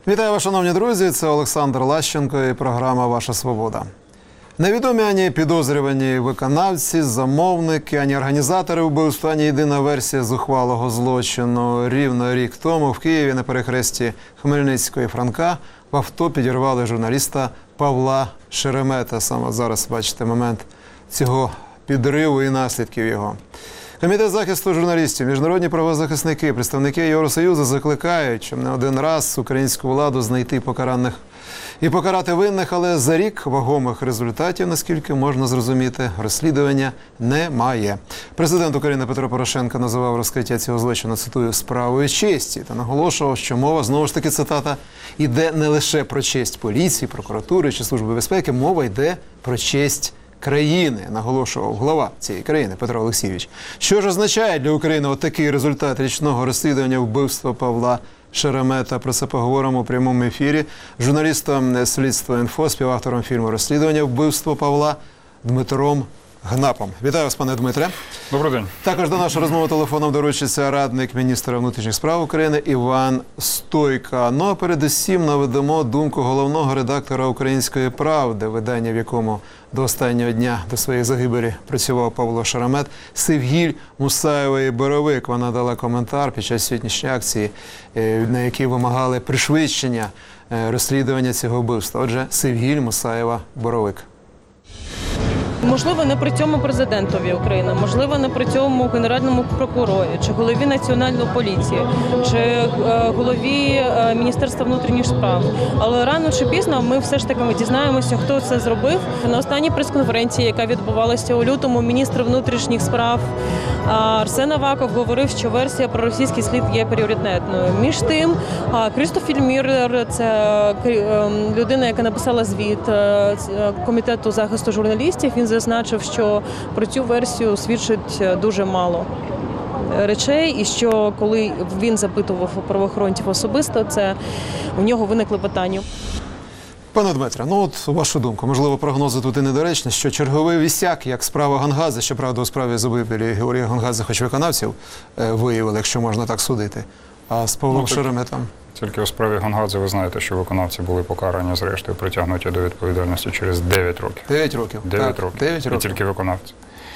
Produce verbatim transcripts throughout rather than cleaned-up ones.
Вітаю вас, шановні друзі, це Олександр Лащенко і програма «Ваша свобода». Невідомі ані підозрювані виконавці, замовники, ані організатори вбивства, ані єдина версія зухвалого злочину. Рівно рік тому в Києві на перехресті Хмельницького і Франка в авто підірвали журналіста Павла Шеремета. Саме зараз бачите момент цього підриву і наслідків його. Комітет захисту журналістів, міжнародні правозахисники, представники Євросоюзу закликають, щоб не один раз українську владу знайти покараних і покарати винних, але за рік вагомих результатів, наскільки можна зрозуміти, розслідування немає. Президент України Петро Порошенко називав розкриття цього злочину, цитую, справою честі та наголошував, що мова, знову ж таки цитата, йде не лише про честь поліції, прокуратури чи Служби безпеки, мова йде про честь країни, наголошував глава цієї країни Петро Олексійович. Що ж означає для України отакий результат річного розслідування вбивства Павла Шеремета? Про це поговоримо у прямому ефірі. Журналістом «Слідство.Інфо», співавтором фільму «Розслідування вбивства Павла» Дмитром Гнапом. Вітаю вас, пане Дмитре. Добрий день. Також до нашої розмови телефоном доручиться радник міністра внутрішніх справ України Іван Стойка. Ну а передусім наведемо думку головного редактора «Української правди», видання, в якому до останнього дня, до своєї загибелі, працював Павло Шеремет, Севгіль Мусаєвої Боровик. Вона дала коментар під час сьогоднішньої акції, на якій вимагали пришвидшення розслідування цього вбивства. Отже, Севгіль Мусаєва Боровик. Можливо, не при цьому президентові України, можливо, не при цьому генеральному прокурорі, чи голові Національної поліції, чи е, голові е, Міністерства внутрішніх справ. Але рано чи пізно ми все ж таки ми дізнаємося, хто це зробив. На останній прес-конференції, яка відбувалася у лютому, міністр внутрішніх справ Арсен Аваков говорив, що версія про російський слід є пріоритетною. Між тим, Крістофер Мюллер, це людина, яка написала звіт Комітету захисту журналістів, він зазначив, що про цю версію свідчить дуже мало речей, і що коли він запитував у правоохоронців особисто, це у нього виникли питання. Пане Дмитре, ну от вашу думку, можливо, прогнози тут і недоречні, що черговий вісяк, як справа Гонгадзе, щоправда, у справі загибелі Георгія Гонгадзе, хоч виконавців виявили, якщо можна так судити, а з Павлом ну, Шереметом? Тільки у справі Гонгадзе ви знаєте, що виконавці були покарані, зрештою притягнуті до відповідальності через дев'ять років. дев'ять років. дев'ять так, років. дев'ять років. І тільки виконавці.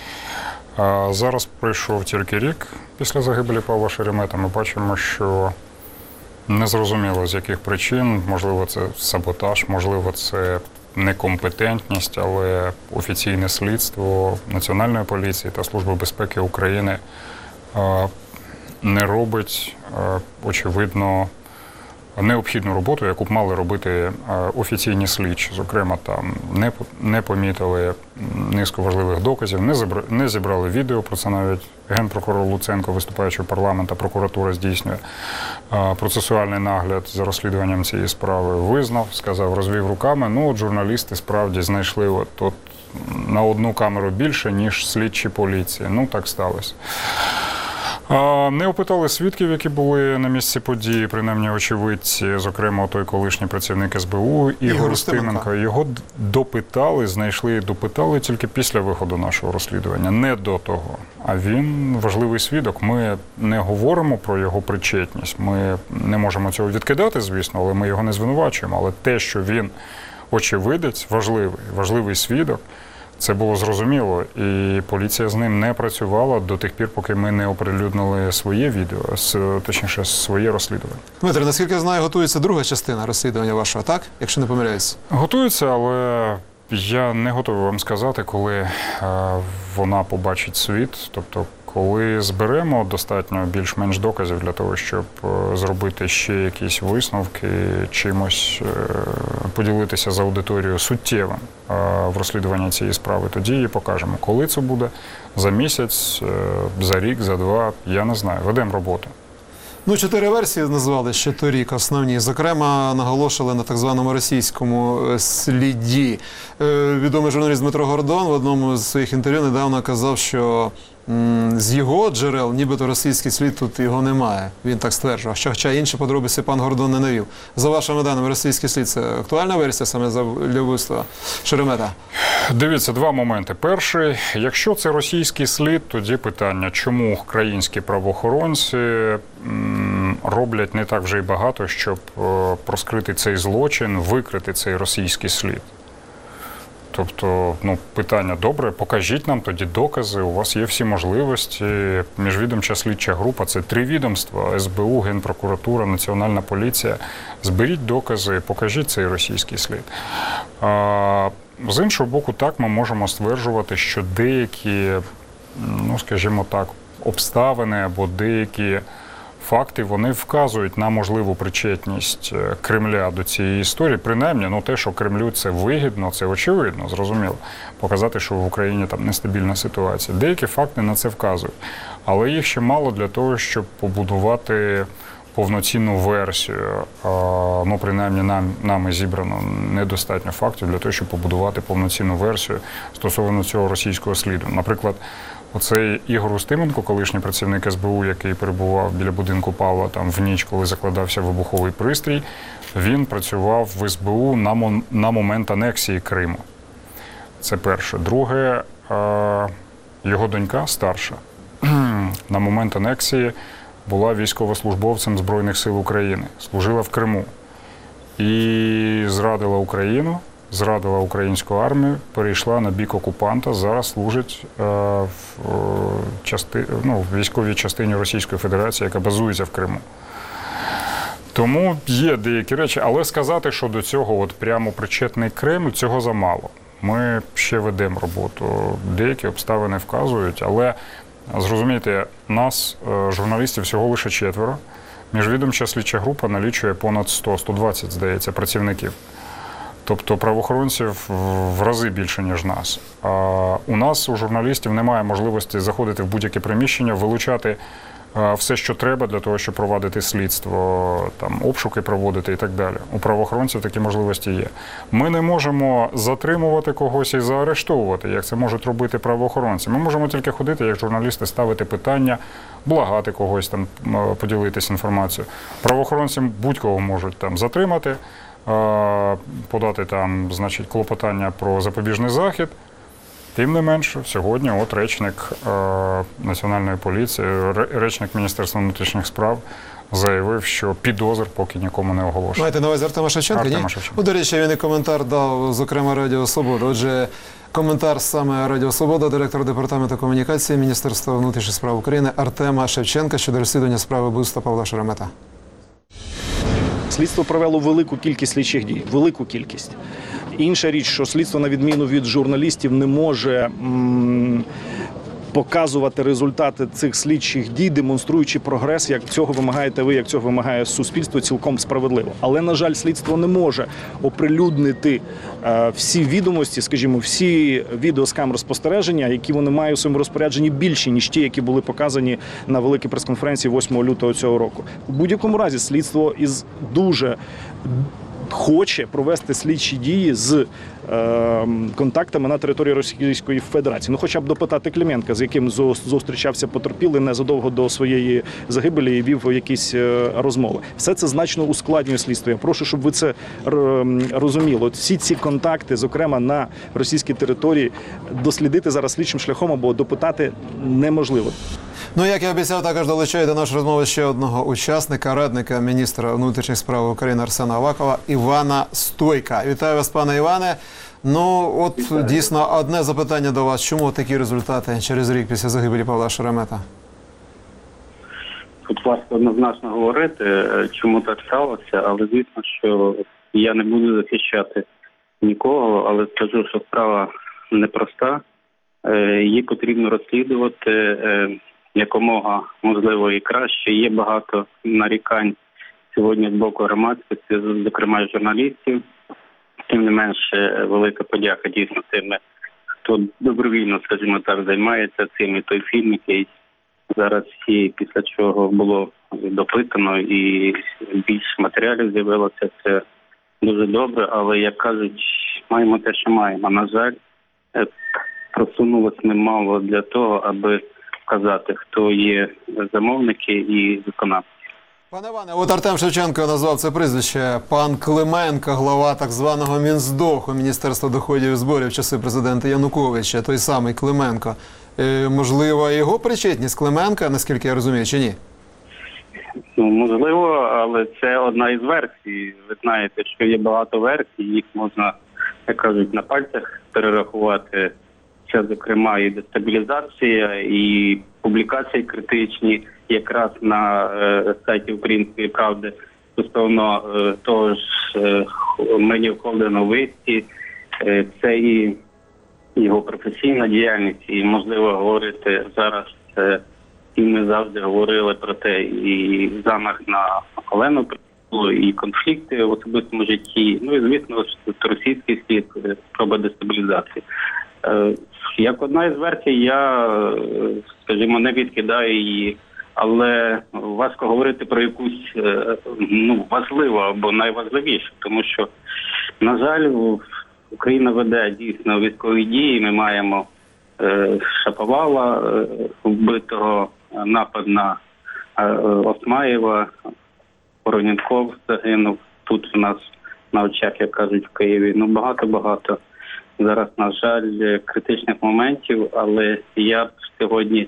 А зараз пройшов тільки рік після загибелі Павла Шеремета. Ми бачимо, що незрозуміло з яких причин, можливо, це саботаж, можливо, це некомпетентність, але офіційне слідство Національної поліції та Служби безпеки України не робить, очевидно, необхідну роботу, яку б мали робити офіційні слідчі. Зокрема, там не, не помітили низку важливих доказів, не, зібрали, не зібрали відео, про це навіть генпрокурор Луценко, виступаючи в парламент, та прокуратура здійснює процесуальний нагляд за розслідуванням цієї справи, визнав, сказав, розвів руками. Ну, от журналісти справді знайшли от, от на одну камеру більше, ніж слідчі поліції. Ну, так сталося. Не опитали свідків, які були на місці події, принаймні очевидці, зокрема той колишній працівник ес бе у Ігор Устименко. Його допитали, знайшли і допитали тільки після виходу нашого розслідування, не до того. А він важливий свідок. Ми не говоримо про його причетність, ми не можемо цього відкидати, звісно, але ми його не звинувачуємо. Але те, що він очевидець, важливий, важливий свідок, це було зрозуміло, і поліція з ним не працювала до тих пір, поки ми не оприлюднили своє відео, точніше, своє розслідування. Дмитре, наскільки я знаю, готується друга частина розслідування вашого, так? Якщо не помиляюсь. Готується, але я не готовий вам сказати, коли вона побачить світ. Тобто, коли зберемо достатньо більш-менш доказів для того, щоб зробити ще якісь висновки, чимось поділитися з аудиторією суттєвим в розслідуванні цієї справи, тоді її покажемо. Коли це буде? За місяць, за рік, за два, я не знаю. Ведемо роботу. Ну, чотири версії назвали ще торік основні. Зокрема, наголошували на так званому російському сліді. Відомий журналіст Дмитро Гордон в одному з своїх інтерв'ю недавно казав, що з його джерел нібито російський слід тут його немає. Він так стверджував. Хоча інші подробиці пан Гордон не навів. За вашими даними, російський слід – це актуальна версія саме за вбивства Шеремета? Дивіться, два моменти. Перший, якщо це російський слід, тоді питання, чому українські правоохоронці роблять не так вже й багато, щоб е, розкрити цей злочин, викрити цей російський слід. Тобто, ну, питання добре, покажіть нам тоді докази, у вас є всі можливості. Міжвідомча слідча група – це три відомства – ес бе у, Генпрокуратура, Національна поліція. Зберіть докази, покажіть цей російський слід. А, з іншого боку, так, ми можемо стверджувати, що деякі, ну, скажімо так, обставини або деякі факти, вони вказують на можливу причетність Кремля до цієї історії. Принаймні, ну, те, що Кремлю це вигідно, це очевидно, зрозуміло. Показати, що в Україні там нестабільна ситуація. Деякі факти на це вказують. Але їх ще мало для того, щоб побудувати повноцінну версію. Ну, принаймні, нам, нами зібрано недостатньо фактів для того, щоб побудувати повноцінну версію стосовно цього російського сліду. Наприклад, оцей Ігор Устименко, колишній працівник ес бе у, який перебував біля будинку Павла там в ніч, коли закладався вибуховий пристрій, він працював в ес бе у на, мо- на момент анексії Криму. Це перше. Друге, його донька старша на момент анексії була військовослужбовцем Збройних сил України, служила в Криму і зрадила Україну, зрадила українську армію, перейшла на бік окупанта, зараз служить е, в, части, ну, в військовій частині Російської Федерації, яка базується в Криму. Тому є деякі речі, але сказати, що до цього от прямо причетний Кремль, цього замало. Ми ще ведемо роботу. Деякі обставини вказують, але зрозумійте, нас, журналістів, всього лише четверо. Міжвідомча слідча група налічує понад сто - сто двадцять, здається, працівників. Тобто правоохоронців в рази більше, ніж нас. А у нас, у журналістів, немає можливості заходити в будь-яке приміщення, вилучати все, що треба для того, щоб провадити слідство, там, обшуки проводити і так далі. У правоохоронців такі можливості є. Ми не можемо затримувати когось і заарештовувати, як це можуть робити правоохоронці. Ми можемо тільки ходити, як журналісти, ставити питання, благати когось, там, поділитися інформацією. Правоохоронці будь-кого можуть там затримати, подати там, значить, клопотання про запобіжний захід. Тим не менше, сьогодні от речник е, Національної поліції, речник Міністерства внутрішніх справ заявив, що підозр поки нікому не оголошує. Маєте на увазі Артема Шевченка? Артема Ні? Шевченка. Ну, до речі, він і коментар дав, зокрема, Радіо Свобода. Отже, коментар саме Радіо Свобода, директора департаменту комунікації Міністерства внутрішніх справ України Артема Шевченка щодо розслідування справи вбивства Павла Шеремета. Слідство провело велику кількість слідчих дій, велику кількість. Інша річ, що слідство, на відміну від журналістів, не може м, показувати результати цих слідчих дій, демонструючи прогрес, як цього вимагаєте ви, як цього вимагає суспільство, цілком справедливо. Але, на жаль, слідство не може оприлюднити е, всі відомості, скажімо, всі відео з камер спостереження, які вони мають у своєму розпорядженні, більші, ніж ті, які були показані на великій прес-конференції восьмого лютого цього року. У будь-якому разі слідство із дуже хоче провести слідчі дії з е, контактами на території Російської Федерації. Ну, хоча б допитати Клименка, з яким зустрічався потерпілий незадовго до своєї загибелі і вів якісь е, розмови. Все це значно ускладнює слідство. Я прошу, щоб ви це розуміли. От всі ці контакти, зокрема на російській території, дослідити зараз слідчим шляхом або допитати неможливо. Ну, як я обіцяв, також долучаю до нашої розмови ще одного учасника, радника міністра внутрішніх справ України Арсена Авакова, Івана Стойка. Вітаю вас, пане Іване. Ну, от Вітаю. Дійсно, одне запитання до вас. Чому такі результати через рік після загибелі Павла Шеремета? Тут важко однозначно говорити, чому так сталося, але звісно, що я не буду захищати нікого, але скажу, що справа непроста. Її потрібно розслідувати якомога, можливо, і краще. Є багато нарікань сьогодні з боку громадськості, зокрема журналістів. Тим не менше, велика подяка дійсно тим, хто добровільно, скажімо так, займається цим. І той фільм, який зараз всі, після чого було допитано і більше матеріалів з'явилося, це дуже добре. Але, як кажуть, маємо те, що маємо. На жаль, просунулося немало для того, аби вказати, хто є замовники і виконавці. Пане Іване, от Артем Шевченко назвав це прізвище. Пан Клименко, глава так званого Мінздоху, Міністерства доходів і зборів в часи президента Януковича, той самий Клименко. Е, можливо, його причетність Клименка, наскільки я розумію, чи ні? Ну, можливо, але це одна із версій. Ви знаєте, що є багато версій, їх можна, як кажуть, на пальцях перерахувати. Це, зокрема, і дестабілізація, і публікації критичні, якраз на е, сайті Української правди стосовно е, того ж е, медіахолдингу «Висті». Е, це і його професійна діяльність, і можливо говорити зараз. Е, і ми завжди говорили про те, і замах на Олену Притула, і конфлікти в особистому житті. Ну і звісно, що російський слід, спроба дестабілізації. Е, Як одна із версій, я, скажімо, не відкидаю її, але важко говорити про якусь ну, важливу або найважливішу, тому що, на жаль, Україна веде дійсно військові дії. Ми маємо е, Шаповала е, вбитого, напад на е, Осмаєва, Вороненков загинув тут у нас на очах, як кажуть, в Києві. Ну, багато-багато. Зараз, на жаль, критичних моментів, але я б сьогодні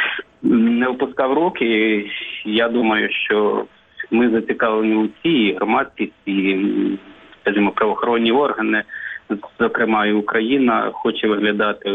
не опускав руки. Я думаю, що ми зацікавлені у цій громадськість і, скажімо, правоохоронні органи, зокрема і Україна, хоче виглядати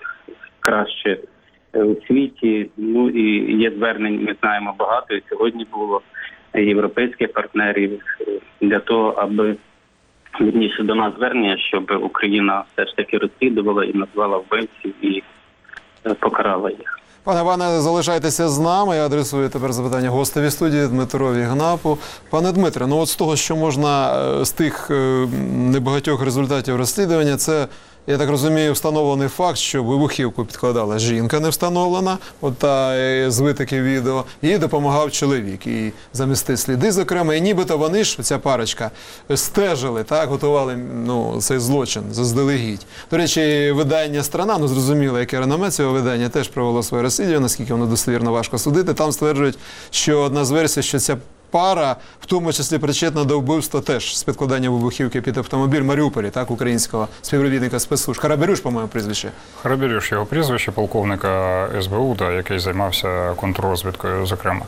краще у світі. Ну і є звернень, ми знаємо багато, і сьогодні було європейських партнерів для того, аби вірніше до нас звернення, щоб Україна все ж таки розслідувала і назвала вбивців і покарала їх. Пане Іване, залишайтеся з нами. Я адресую тепер запитання гостеві студії Дмитрові Гнапу. Пане Дмитре, ну от з того, що можна, з тих небагатьох результатів розслідування, це, я так розумію, встановлений факт, що вибухівку підкладала жінка не встановлена, от та з витоків відео, їй допомагав чоловік. І замістити сліди, зокрема, і нібито вони ж, ця парочка, стежили, так, готували ну, цей злочин заздалегідь. До речі, видання «Страна», ну зрозуміло, яке реноме цього видання, теж провело своє розслідування, наскільки воно достовірно, важко судити. Там стверджують, що одна з версій, що ця пара, в тому числі причетна до вбивства теж з підкладанням вибухівки під автомобіль в Маріуполі, так, українського співробітника спецслужб. Хараберюш, по-моєму, прізвище. Хараберюш, його прізвище, полковника ес бе у, та, який займався контррозвідкою, зокрема.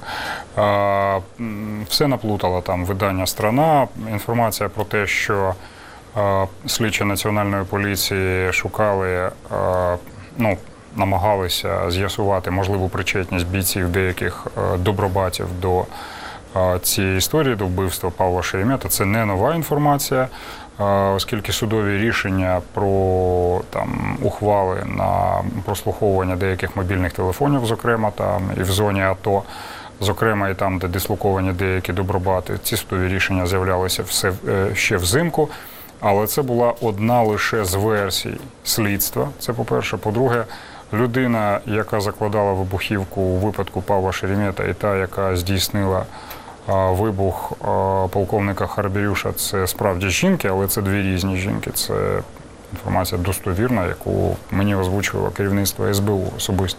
А, все наплутало там видання «Страна». Інформація про те, що а, слідчі Національної поліції шукали, а, ну, намагалися з'ясувати можливу причетність бійців деяких а, добробатів до цієї історії, до вбивства Павла Шеремета. Це не нова інформація, оскільки судові рішення про там, ухвали на прослуховування деяких мобільних телефонів, зокрема, там, і в зоні АТО, зокрема, і там, де дислоковані деякі добробати, ці судові рішення з'являлися все, ще взимку. Але це була одна лише з версій слідства, це по-перше. По-друге, людина, яка закладала вибухівку у випадку Павла Шеремета, і та, яка здійснила вибух полковника Хараберюша, це справді жінки, але це дві різні жінки. Це інформація достовірна, яку мені озвучувало керівництво ес бе у особисто.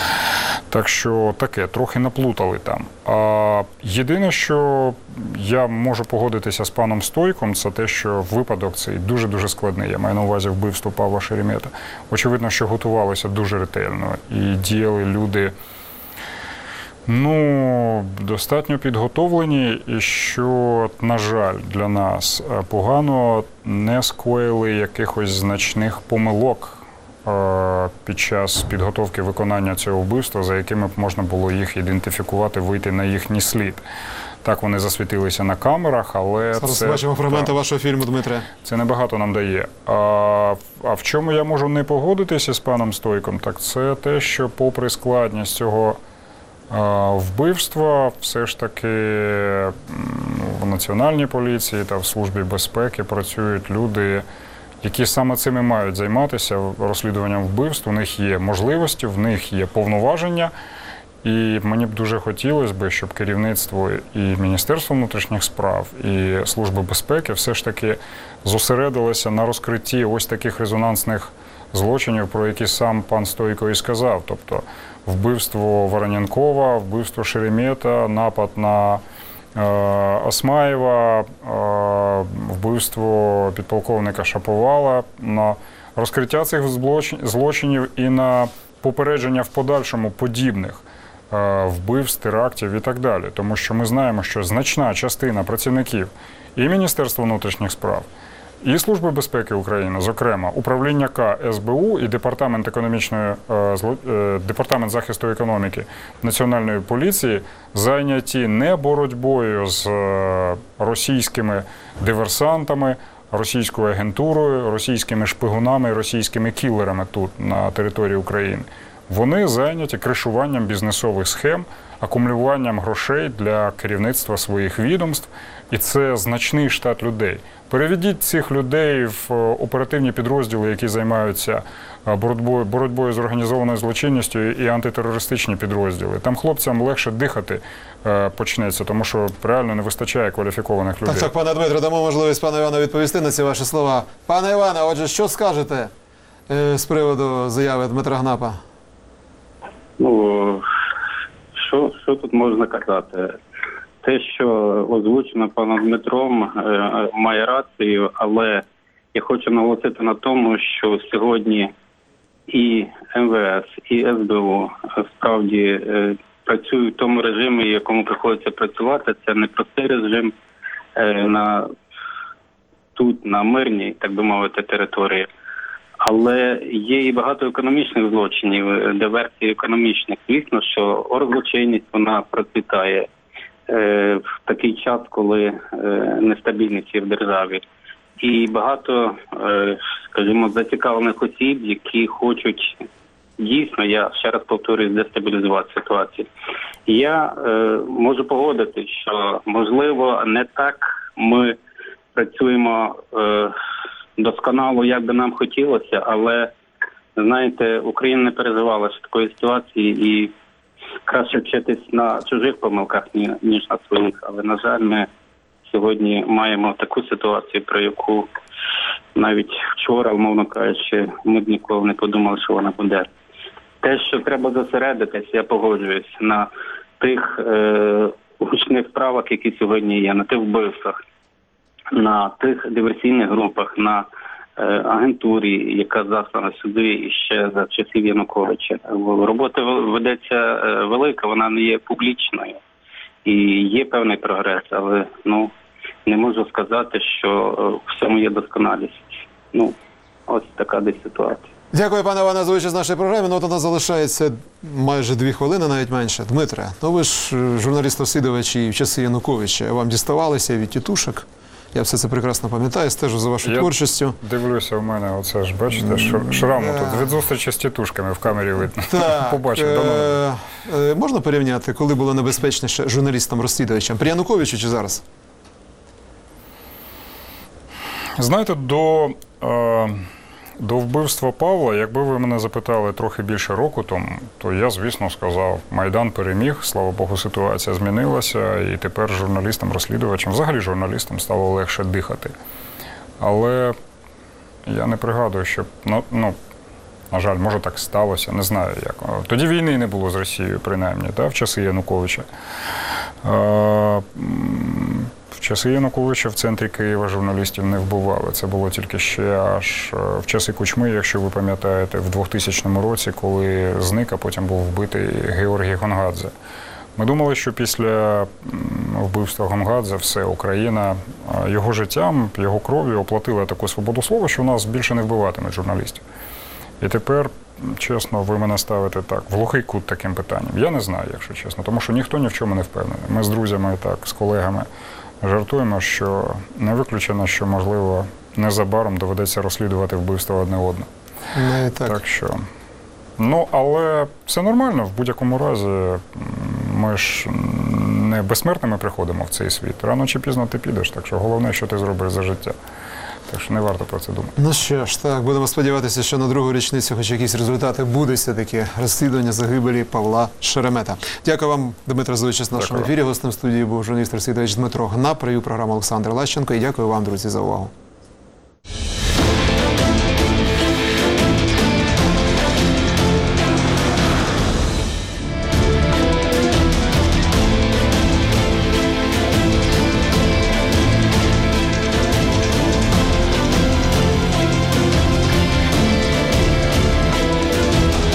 Так що таке, трохи наплутали там. А єдине, що я можу погодитися з паном Стойком, це те, що випадок цей дуже-дуже складний. Я маю на увазі вбивство Павла Шеремета. Очевидно, що готувалися дуже ретельно і діяли люди, ну, достатньо підготовлені, і що, на жаль, для нас погано не скоїли якихось значних помилок під час підготовки виконання цього вбивства, за якими б можна було їх ідентифікувати, вийти на їхній слід. Так, вони засвітилися на камерах, але зараз це... бачимо фрагменти вашого фільму, Дмитре. Це небагато нам дає. А, а в чому я можу не погодитися з паном Стойком, так це те, що попри складність цього а, вбивства, все ж таки в Національній поліції та в Службі безпеки працюють люди, які саме цим і мають займатися, розслідуванням вбивств. У них є можливості, в них є повноваження. І мені б дуже хотілося б, щоб керівництво і Міністерство внутрішніх справ, і Служба безпеки все ж таки зосередилося на розкритті ось таких резонансних злочинів, про які сам пан Стойко і сказав. Тобто вбивство Вороненкова, вбивство Шеремета, напад на Осмаєва, вбивство підполковника Шаповала, на розкриття цих злочинів і на попередження в подальшому подібних вбивств, терактів і так далі. Тому що ми знаємо, що значна частина працівників і Міністерства внутрішніх справ, і Служби безпеки України, зокрема, управління К С Б У і Департамент економічної департамент захисту економіки Національної поліції зайняті не боротьбою з російськими диверсантами, російською агентурою, російськими шпигунами, російськими кілерами тут на території України. Вони зайняті кришуванням бізнесових схем, акумулюванням грошей для керівництва своїх відомств, і це значний штат людей. Переведіть цих людей в оперативні підрозділи, які займаються боротьбою, боротьбою з організованою злочинністю, і антитерористичні підрозділи. Там хлопцям легше дихати почнеться, тому що реально не вистачає кваліфікованих людей. Так, так, пане Дмитре, дамо можливість пану Івану відповісти на ці ваші слова. Пане Іване, отже, що скажете з приводу заяви Дмитра Гнапа? Ну, що, що тут можна казати? Те, що озвучено паном Дмитром, має рацію, але я хочу наголосити на тому, що сьогодні і М В С, і С Б У справді працюють в тому режимі, в якому приходиться працювати. Це не простий режим на, тут, на мирній, так би мовити, території. Але є і багато економічних злочинів, диверсій економічних. Звісно, що оргзлочинність, вона процвітає в такий час, коли нестабільність є в державі. І багато, скажімо, зацікавлених осіб, які хочуть дійсно, я ще раз повторюю, дестабілізувати ситуацію. Я е, можу погодити, що, можливо, не так ми працюємо е, досконало, як би нам хотілося, але, знаєте, Україна не переживала ще такої ситуації, і краще вчитись на чужих помилках, ніж на своїх. Але, на жаль, ми сьогодні маємо таку ситуацію, про яку навіть вчора, умовно кажучи, ми б ніколи не подумали, що вона буде. Те, що треба зосередитись, я погоджуюсь, на тих е, гучних справах, які сьогодні є, на тих вбивствах, на тих диверсійних групах, на е, агентурі, яка заслана сюди ще за часів Януковича. Робота ведеться е, велика, вона не є публічною. І є певний прогрес, але ну не можу сказати, що в всьому є досконалість. Ну, ось така десь ситуація. Дякую, пане Іване, за участь в нашій програмі. Ну, от у нас залишається майже дві хвилини, навіть менше. Дмитре, ну ви ж журналіст-розслідувач і в часи Януковича. Вам діставалися від тітушок. Я все це прекрасно пам'ятаю, стежу за вашою Я творчістю. Дивлюся в мене, оце ж, бачите, шраму Да. тут від зустрічі з тітушками в камері видно. Так, Побачив, давно. е- е- можна порівняти, коли було небезпечніше журналістам-розслідувачам? При Януковичу чи зараз? Знаєте, до, е, до вбивства Павла, якби ви мене запитали трохи більше року тому, то я, звісно, сказав, Майдан переміг, слава Богу, ситуація змінилася, і тепер журналістам-розслідувачам, взагалі журналістам стало легше дихати. Але я не пригадую, що, ну, ну на жаль, може так сталося, не знаю як. Тоді війни не було з Росією, принаймні, та, в часи Януковича. Е, В часи Януковича в центрі Києва журналістів не вбивали. Це було тільки ще аж в часи Кучми, якщо ви пам'ятаєте, в двохтисячному році, коли зник, а потім був вбитий Георгій Гонгадзе. Ми думали, що після вбивства Гонгадзе все, Україна його життям, його кров'ю оплатила таку свободу слова, що у нас більше не вбиватимуть журналістів. І тепер, чесно, ви мене ставите так, в глухий кут таким питанням. Я не знаю, якщо чесно, тому що ніхто ні в чому не впевнений. Ми з друзями, так, з колегами жартуємо, що не виключено, що, можливо, незабаром доведеться розслідувати вбивство одне одне. Не так. Так що, ну, але все нормально, в будь-якому разі ми ж не безсмертними приходимо в цей світ. Рано чи пізно ти підеш, так що головне, що ти зробиш за життя. Так що не варто про це думати. Ну що ж, так, будемо сподіватися, що на другу річницю хоч якісь результати буде все-таки розслідування загибелі Павла Шеремета. Дякую вам, Дмитро, за участь в нашому Дякую. ефірі. Гостем студії був журналіст-розслідувач Дмитро Гнап, провів програму Олександр Лащенко. І дякую вам, друзі, за увагу.